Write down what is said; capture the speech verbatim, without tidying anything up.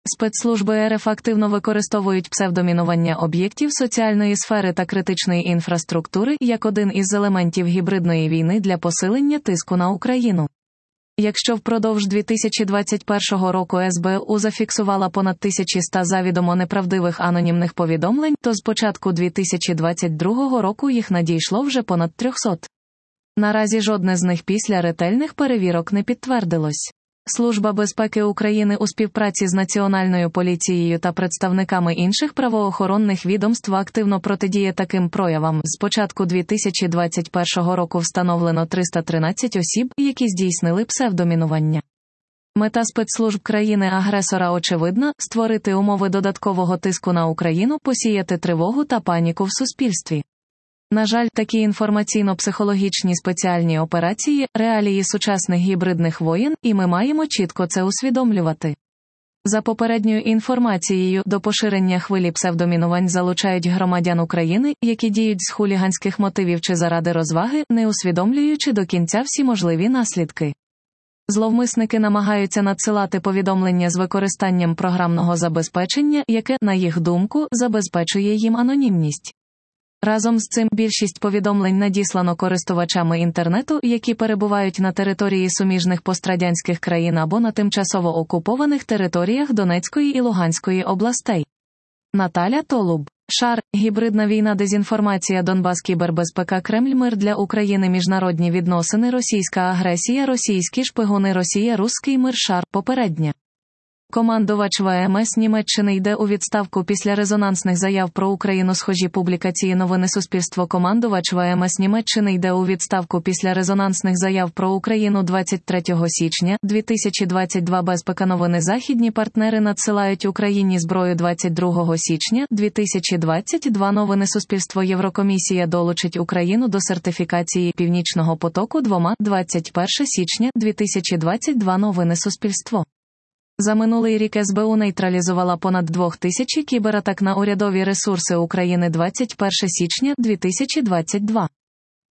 Спецслужби РФ активно використовують псевдомінування об'єктів соціальної сфери та критичної інфраструктури як один із елементів гібридної війни для посилення тиску на Україну. Якщо впродовж дві тисячі двадцять першого року ес бе у зафіксувала понад тисяча сто завідомо неправдивих анонімних повідомлень, то з початку дві тисячі двадцять другого року їх надійшло вже понад триста. Наразі жодне з них після ретельних перевірок не підтвердилось. Служба безпеки України у співпраці з Національною поліцією та представниками інших правоохоронних відомств активно протидіє таким проявам. З початку дві тисячі двадцять першого року встановлено триста тринадцять осіб, які здійснили псевдомінування. Мета спецслужб країни-агресора очевидна – створити умови додаткового тиску на Україну, посіяти тривогу та паніку в суспільстві. На жаль, такі інформаційно-психологічні спеціальні операції – реалії сучасних гібридних воєн, і ми маємо чітко це усвідомлювати. За попередньою інформацією, до поширення хвилі псевдомінувань залучають громадян України, які діють з хуліганських мотивів чи заради розваги, не усвідомлюючи до кінця всі можливі наслідки. Зловмисники намагаються надсилати повідомлення з використанням програмного забезпечення, яке, на їх думку, забезпечує їм анонімність. Разом з цим більшість повідомлень надіслано користувачами інтернету, які перебувають на території суміжних пострадянських країн або на тимчасово окупованих територіях Донецької і Луганської областей. Наталя Толуб. Шар. Гібридна війна, дезінформація, Донбас, кібербезпека, Кремль, мир для України, міжнародні відносини, російська агресія, російські шпигуни, Росія, руський мир, шар. Попереднє. Командувач Ве Ем Ес Німеччини йде у відставку після резонансних заяв про Україну. Схожі публікації новини Суспільство. Командувач Ве Ем Ес Німеччини йде у відставку після резонансних заяв про Україну. Двадцять третього січня дві тисячі двадцять два. Безпека. Новини. Західні партнери надсилають Україні зброю. Двадцять другого січня дві тисячі двадцять два. Новини Суспільство. Єврокомісія долучить Україну до сертифікації Північного потоку два. Двадцять перше січня дві тисячі двадцять два. Новини Суспільство. За минулий рік ес бе у нейтралізувала понад дві тисячі кібератак на урядові ресурси України. Двадцять перше січня дві тисячі двадцять два.